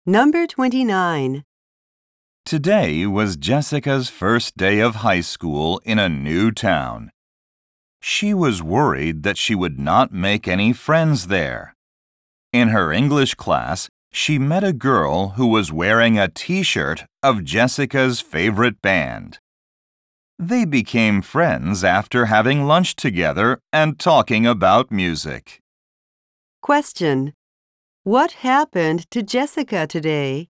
Number 29. Today was Jessica's first day of high school in a new town. She was worried that she would not make any friends there. In her English class, she met a girl who was wearing a T-shirt of Jessica's favorite band. They became friends after having lunch together and talking about music. Question. What happened to Jessica today?